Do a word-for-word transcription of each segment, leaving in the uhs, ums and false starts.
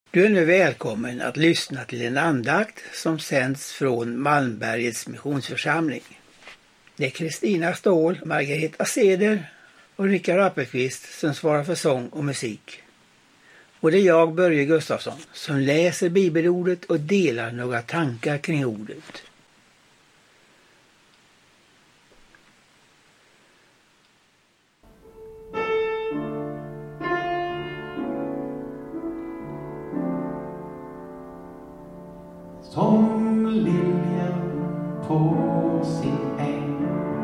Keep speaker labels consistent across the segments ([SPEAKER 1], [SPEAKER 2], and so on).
[SPEAKER 1] Du är nu välkommen att lyssna till en andakt som sänds från Malmbergets missionsförsamling. Det är Kristina Ståhl, Margareta Seder och Rickard Appelqvist som svarar för sång och musik. Och det är jag, Börje Gustafsson, som läser bibelordet och delar några tankar kring ordet.
[SPEAKER 2] Som liljen på sin äng,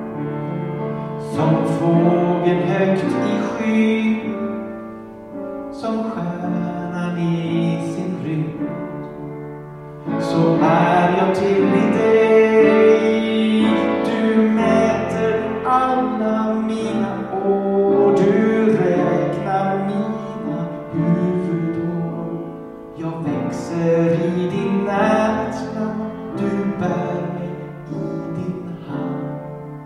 [SPEAKER 2] som fågel högt i sky, som stjärnan i sin rymd, så är jag till i dig. Du mäter alla mina år, du räknar mina huvudår. Jag växer i din närhetsland, du bär mig i din hand.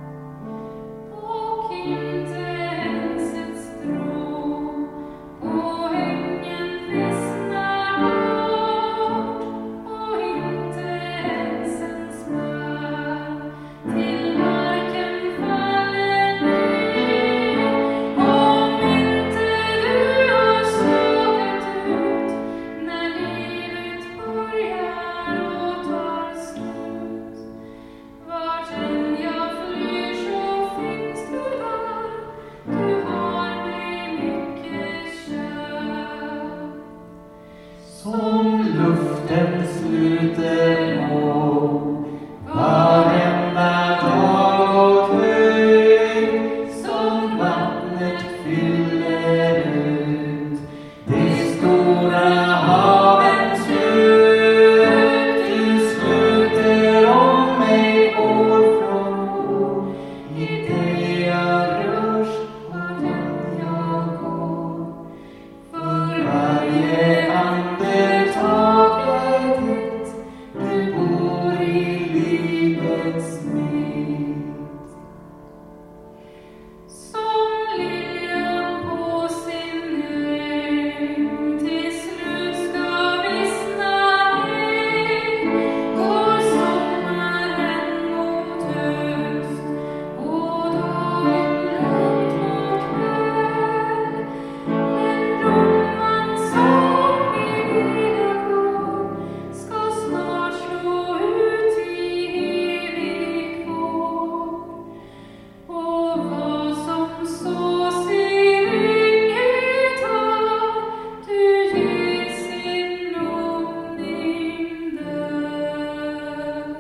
[SPEAKER 3] Och inte ens ett strå på ängen vissnar bort, och inte ens en smör till marken faller ner. Om inte du har stakat ut när livet börjar och tar slut. Vart än jag flyr så finns du där, du har mig mycket kär.
[SPEAKER 2] Som luften sluter må varenda dag och höjd, som vattnet fyller ut det stora havets djup. Du sluter om mig år från år, i dig jag rörs och den jag går. För varje andetag är ditt, du bor i livets mitt.
[SPEAKER 3] Som liljan på sin äng till slut ska vissna ner, går sommaren mot höst och dagen långt mot kväll. Men blomman som i vila går ska snart slå ut i evig vår. Och vad som sås i ringhet har, du ger sin nådning där.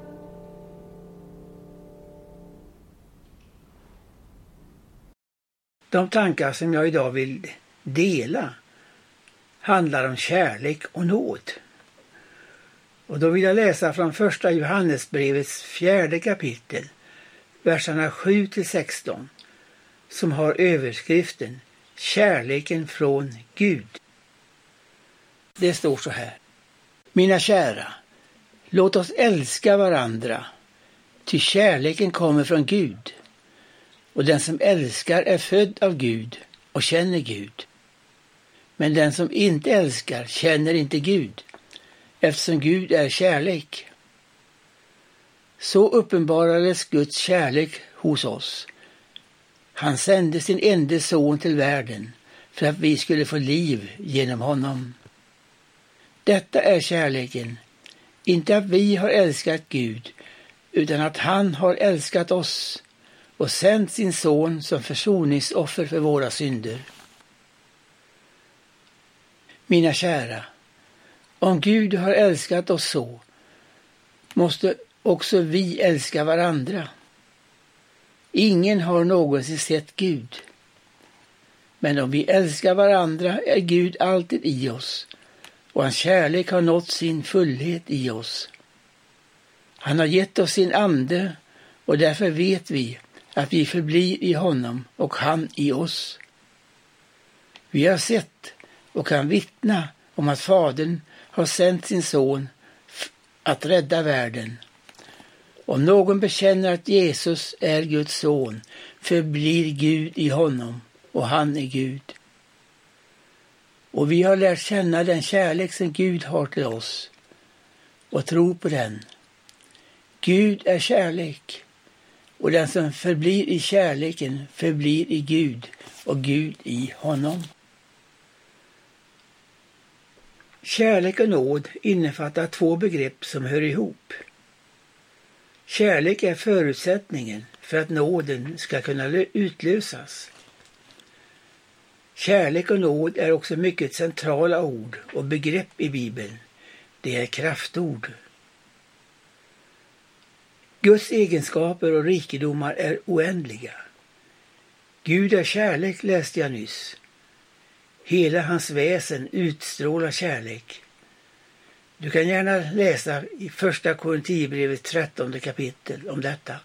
[SPEAKER 1] De tankar som jag idag vill dela handlar om kärlek och nåd. Och då vill jag läsa från första Johannesbrevets fjärde kapitel, verserna sju till sexton, som har överskriften Kärleken från Gud. Det står så här: Mina kära, låt oss älska varandra, ty kärleken kommer från Gud. Och den som älskar är född av Gud och känner Gud. Men den som inte älskar känner inte Gud, eftersom Gud är kärlek. Så uppenbarades Guds kärlek hos oss. Han sände sin enda son till världen för att vi skulle få liv genom honom. Detta är kärleken, inte att vi har älskat Gud, utan att han har älskat oss och sänt sin son som försoningsoffer för våra synder. Mina kära, om Gud har älskat oss så, måste också vi älska varandra. Ingen har någonsin sett Gud. Men om vi älskar varandra är Gud alltid i oss, och hans kärlek har nått sin fullhet i oss. Han har gett oss sin ande, och därför vet vi att vi förblir i honom och han i oss. Vi har sett och kan vittna om att Fadern har sänt sin son att rädda världen. Om någon bekänner att Jesus är Guds son, förblir Gud i honom och han är Gud. Och vi har lärt känna den kärlek som Gud har till oss och tro på den. Gud är kärlek, och den som förblir i kärleken förblir i Gud och Gud i honom. Kärlek och nåd innefattar två begrepp som hör ihop. Kärlek är förutsättningen för att nåden ska kunna utlösas. Kärlek och nåd är också mycket centrala ord och begrepp i Bibeln. Det är kraftord. Guds egenskaper och rikedomar är oändliga. Gud är kärlek, läste jag nyss. Hela hans väsen utstrålar kärlek. Du kan gärna läsa i första Korinthierbrevet trettonde kapitel om detta.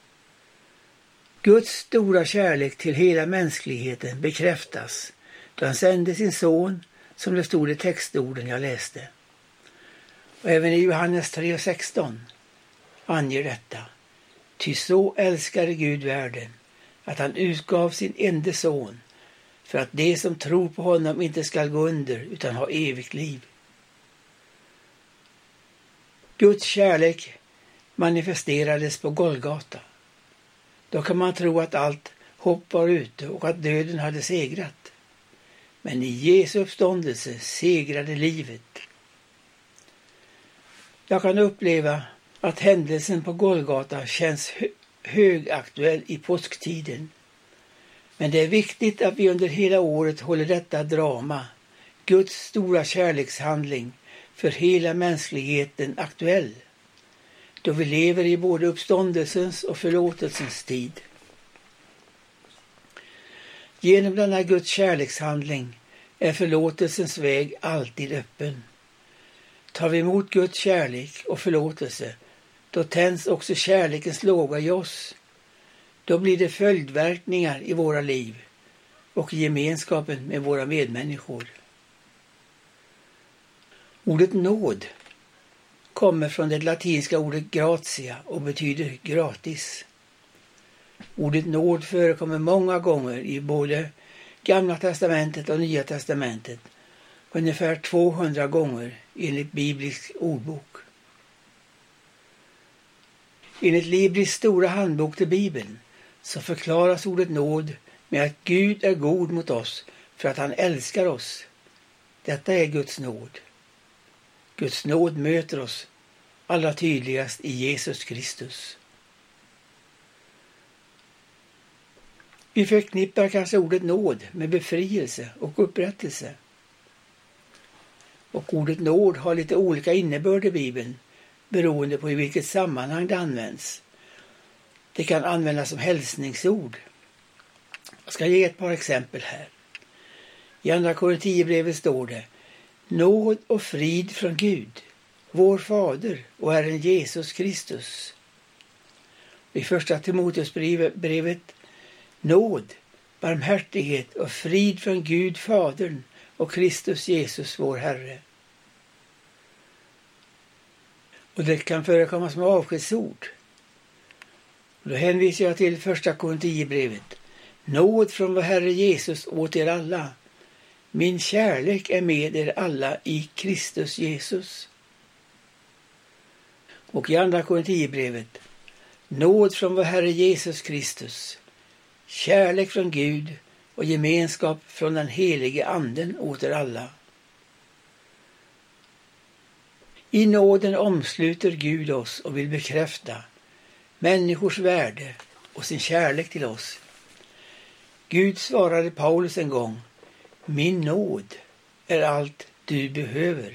[SPEAKER 1] Guds stora kärlek till hela mänskligheten bekräftas då han sände sin son, som det stod i textorden jag läste. Och även i Johannes tre och sexton anger detta. Ty så älskade Gud världen, att han utgav sin enda son, för att de som tror på honom inte skall gå under utan ha evigt liv. Guds kärlek manifesterades på Golgata. Då kan man tro att allt hopp var ute och att döden hade segrat. Men i Jesu uppståndelse segrade livet. Jag kan uppleva att händelsen på Golgata känns hö- högaktuell i påsktiden. Men det är viktigt att vi under hela året håller detta drama, Guds stora kärlekshandling, för hela mänskligheten aktuell, då vi lever i både uppståndelsens och förlåtelsens tid. Genom denna Guds kärlekshandling är förlåtelsens väg alltid öppen. Tar vi emot Guds kärlek och förlåtelse, då tänds också kärlekens låga i oss. Då blir det följdverkningar i våra liv och i gemenskapen med våra medmänniskor. Ordet nåd kommer från det latinska ordet gratia och betyder gratis. Ordet nåd förekommer många gånger i både Gamla testamentet och Nya testamentet, ungefär tvåhundra gånger enligt biblisk ordbok. Enligt Libris stora handbok till Bibeln så förklaras ordet nåd med att Gud är god mot oss för att han älskar oss. Detta är Guds nåd. Guds nåd möter oss allra tydligast i Jesus Kristus. Vi förknippar kanske ordet nåd med befrielse och upprättelse. Och ordet nåd har lite olika innebörd i Bibeln beroende på i vilket sammanhang det används. Det kan användas som hälsningsord. Jag ska ge ett par exempel här. I andra Korinthierbrevet står det: nåd och frid från Gud, vår fader och Herren Jesus Kristus. I första Timoteusbrevet: nåd, barmhärtighet och frid från Gud Fadern och Kristus Jesus vår Herre. Och det kan förekomma som avskedsord. Och då hänvisar jag till första Korinthierbrevet: nåd från vår Herre Jesus åt er alla. Min kärlek är med er alla i Kristus Jesus. Och i andra Korinthierbrevet: nåd från vår Herre Jesus Kristus, kärlek från Gud och gemenskap från den helige anden åt er alla. I nåden omsluter Gud oss och vill bekräfta människors värde och sin kärlek till oss. Gud svarade Paulus en gång: min nåd är allt du behöver.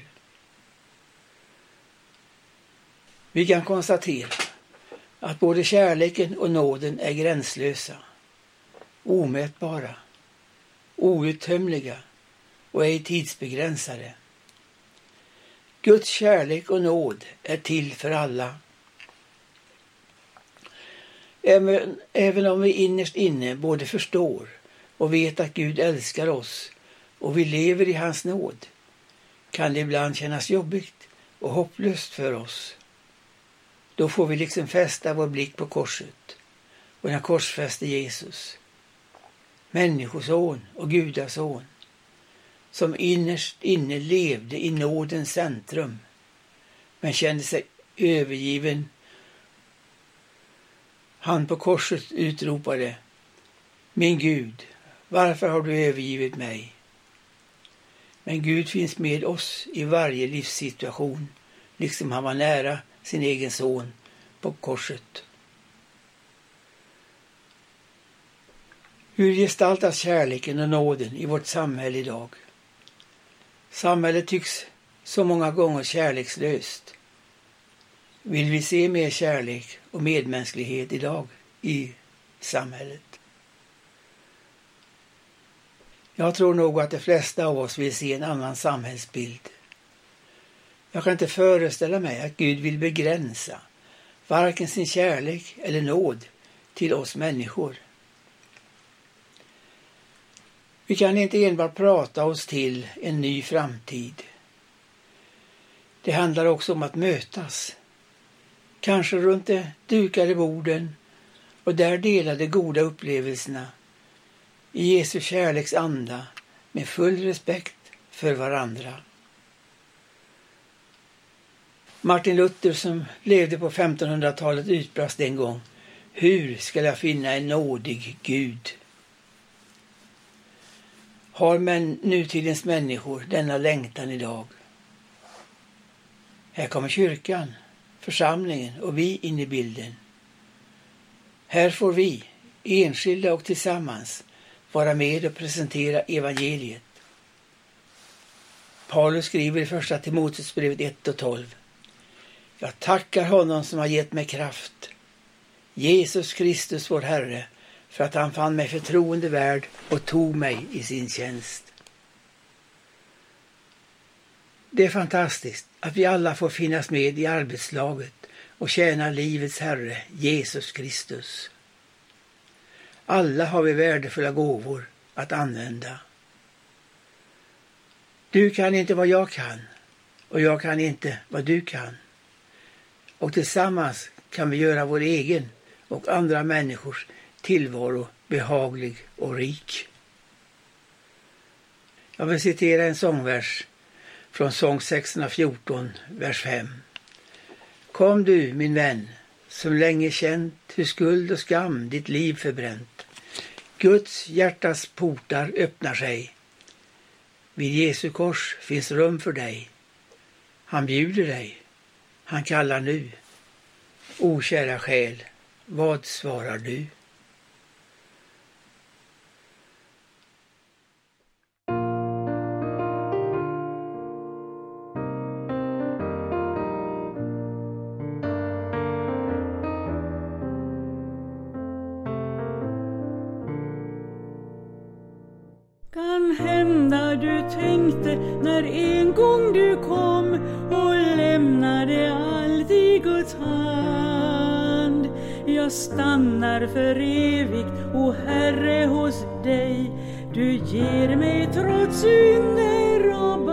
[SPEAKER 1] Vi kan konstatera att både kärleken och nåden är gränslösa, omätbara, outtömliga och ej tidsbegränsade. Guds kärlek och nåd är till för alla. Även, även om vi innerst inne både förstår och vet att Gud älskar oss och vi lever i hans nåd, kan det ibland kännas jobbigt och hopplöst för oss. Då får vi liksom fästa vår blick på korset och den korsfäste Jesus, människoson och gudason, som innerst inne levde i nådens centrum, men kände sig övergiven. Han på korset utropade: min Gud, varför har du övergivit mig? Men Gud finns med oss i varje livssituation, liksom han var nära sin egen son på korset. Hur gestaltas kärleken och nåden i vårt samhälle idag? Samhället tycks så många gånger kärlekslöst. Vill vi se mer kärlek och medmänsklighet idag i samhället? Jag tror nog att de flesta av oss vill se en annan samhällsbild. Jag kan inte föreställa mig att Gud vill begränsa varken sin kärlek eller nåd till oss människor. Vi kan inte enbart prata oss till en ny framtid. Det handlar också om att mötas. Kanske runt de dukade borden och där dela de goda upplevelserna i Jesu kärleks anda med full respekt för varandra. Martin Luther, som levde på femtonhundratalet, utbrast en gång: hur ska jag finna en nådig Gud? Har men nutidens människor denna längtan idag? Här kommer kyrkan, församlingen och vi in i bilden. Här får vi, enskilda och tillsammans, vara med och presentera evangeliet. Paulus skriver i första Timoteusbrevet ett och tolv: jag tackar honom som har gett mig kraft, Jesus Kristus vår Herre, för att han fann mig förtroende värd och tog mig i sin tjänst. Det är fantastiskt att vi alla får finnas med i arbetslaget och tjäna livets Herre, Jesus Kristus. Alla har vi värdefulla gåvor att använda. Du kan inte vad jag kan och jag kan inte vad du kan. Och tillsammans kan vi göra vår egen och andra människors tillvaro behaglig och rik. Jag vill citera en sångvers från sång sexhundrafjorton, vers fem. Kom du, min vän, som länge känt hur skuld och skam ditt liv förbränt. Guds hjärtas portar öppnar sig. Vid Jesu kors finns rum för dig. Han bjuder dig. Han kallar nu. O kära själ, vad svarar du?
[SPEAKER 4] Kan hända du tänkte när en gång du kom och lämnade allt i Guds hand. Jag stannar för evigt, o Herre, hos dig. Du ger mig trots synder och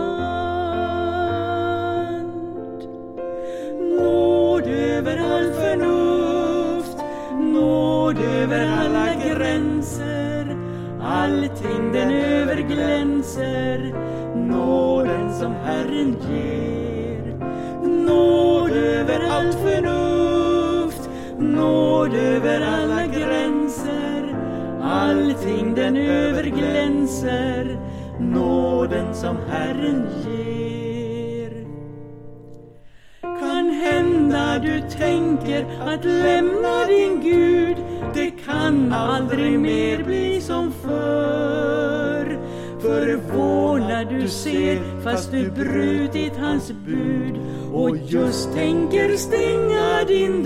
[SPEAKER 4] band. Nåd över all förnuft, nåd över alla gränser. Allting den överglänser, nåden som Herren ger. Nåd över allt förnuft, nåd över alla gränser. Allting den överglänser, nåden som Herren ger. Kan hända du tänker att lämna din Gud. Det kan aldrig mer bli som förr. Förvånad du ser fast du brutit hans bud och just tänker stänga din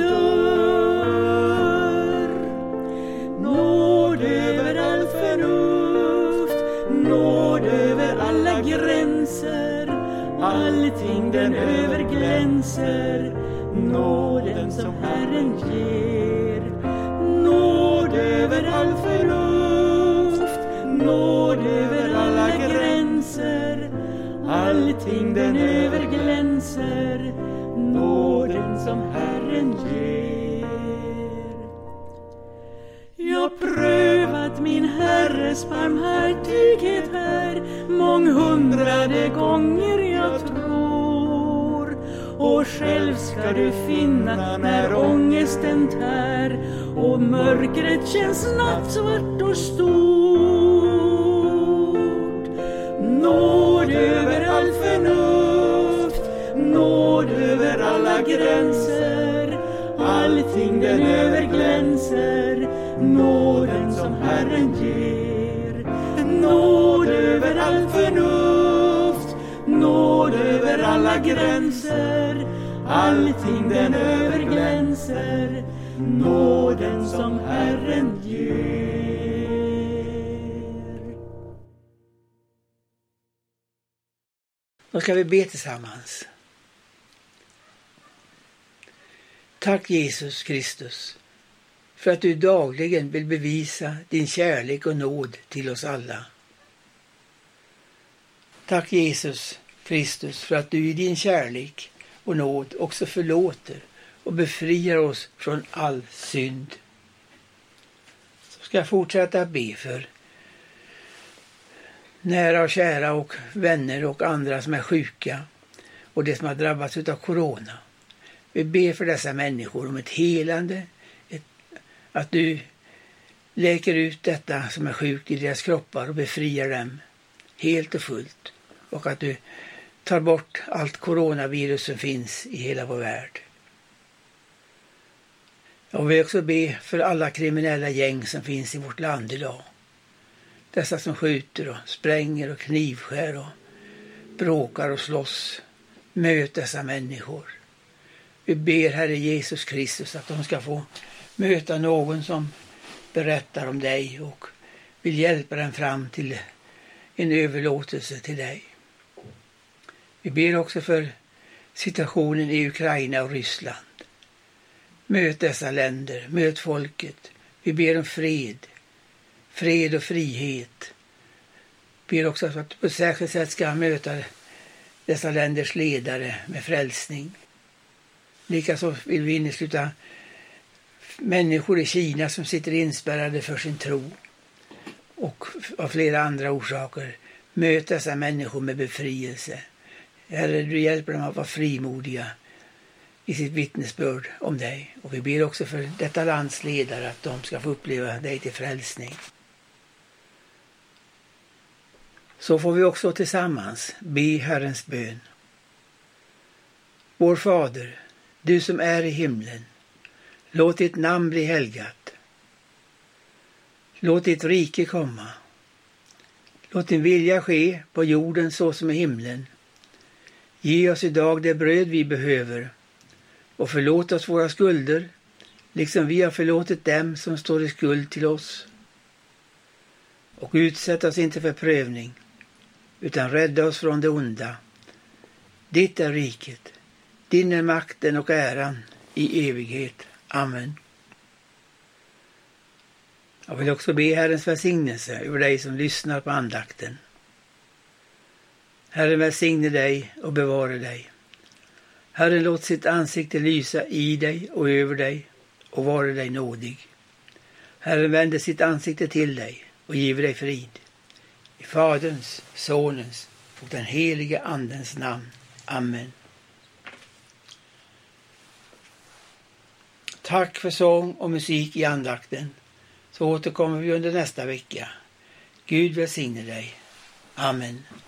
[SPEAKER 4] dörr. Nåd över all förnuft, nåd över alla gränser. Allting den överglänser, nåden som Herren ger. Nåd över all förnuft, nåd över alla gränser. Allting den överglänser, nåden som Herren ger. Jag prövat att min Herres barmhärtighet är månghundrade gånger jag tror. Och själv ska du finna när ångesten tär och mörkret känns nattsvart och stort. Nåd över all förnuft, nåd över alla gränser, allting den överglänser, nåden som Herren ger. Nåd över all förnuft, nåd över alla gränser, allting den överglänser, nåden som Herren ger.
[SPEAKER 1] Då ska vi be tillsammans. Tack Jesus Kristus för att du dagligen vill bevisa din kärlek och nåd till oss alla. Tack Jesus Kristus för att du i din kärlek och nåd också förlåter och befriar oss från all synd. Så ska jag fortsätta att be för nära och kära och vänner och andra som är sjuka och det som har drabbats av corona. Vi ber för dessa människor om ett helande, ett, att du läker ut detta som är sjukt i deras kroppar och befriar dem helt och fullt. Och att du tar bort allt coronavirus som finns i hela vår värld. Jag vill också be för alla kriminella gäng som finns i vårt land idag. Dessa som skjuter och spränger och knivskär och bråkar och slåss. Möt dessa människor. Vi ber Herre Jesus Kristus att de ska få möta någon som berättar om dig och vill hjälpa dem fram till en överlåtelse till dig. Vi ber också för situationen i Ukraina och Ryssland. Möt dessa länder, möt folket. Vi ber om fred, fred och frihet. Vi ber också att du på ett särskilt sätt ska möta dessa länders ledare med frälsning. Likaså vill vi innesluta människor i Kina som sitter inspärrade för sin tro och av flera andra orsaker. Möt dessa människor med befrielse. Herre, du hjälper dem att vara frimodiga i sitt vittnesbörd om dig. Och vi ber också för detta lands ledare att de ska få uppleva dig till frälsning. Så får vi också tillsammans be Herrens bön. Vår Fader, du som är i himlen, låt ditt namn bli helgat. Låt ditt rike komma. Låt din vilja ske på jorden så som i himlen. Ge oss idag det bröd vi behöver och förlåt oss våra skulder, liksom vi har förlåtit dem som står i skuld till oss. Och utsätt oss inte för prövning, utan rädda oss från det onda. Ditt är riket, din är makten och äran i evighet. Amen. Jag vill också be Herrens välsignelse över dig som lyssnar på andakten. Herren välsigne dig och bevara dig. Herren låt sitt ansikte lysa i dig och över dig och vara dig nådig. Herren vänder sitt ansikte till dig och giver dig frid. I Faderns, Sonens och den helige Andens namn. Amen. Tack för sång och musik i andakten. Så återkommer vi under nästa vecka. Gud välsigne dig. Amen.